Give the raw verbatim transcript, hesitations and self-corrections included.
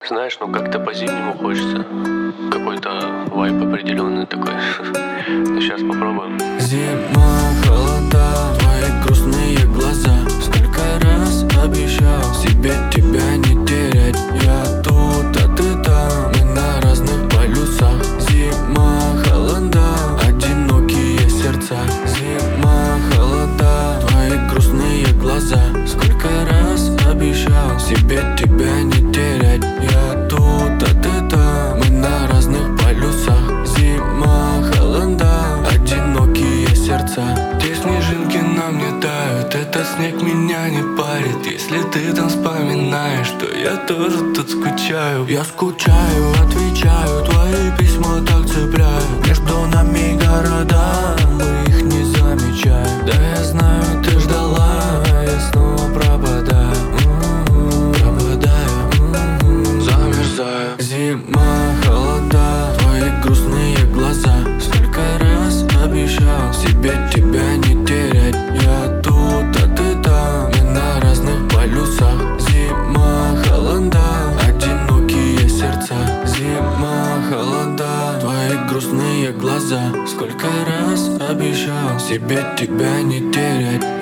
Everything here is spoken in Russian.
Знаешь, ну как-то по-зимнему хочется. Какой-то вайб определенный такой. Ну сейчас попробуем. Зима, холода, твои грустные глаза. Сколько раз обещал себе тебя не терять. Я тут, а ты там, мы на разных полюсах. Зима, холода, одинокие сердца. Зима, холода, твои грустные глаза. Сколько раз обещал себе тебя не терять. Я тут, а ты там, мы на разных полюсах. Зима, холода, одинокие сердца. Те снежинки на мне тают, этот снег меня не парит. Если ты там вспоминаешь, то я тоже тут скучаю. Я скучаю, отвечаю, твои письма так цепляют. Между нами города, мы их не замечаем. Да я знаю, ты ждала, а я снова пропадаю. М-м-м, пропадаю, м-м-м, замерзаю. Зима, холода, твои грустные глаза. Сколько раз обещал себе тебя не терять. Я тут, а ты там, мы на разных полюсах. Зима, холода, одинокие сердца. Зима, холода, твои грустные глаза. Сколько раз обещал себе тебя не терять.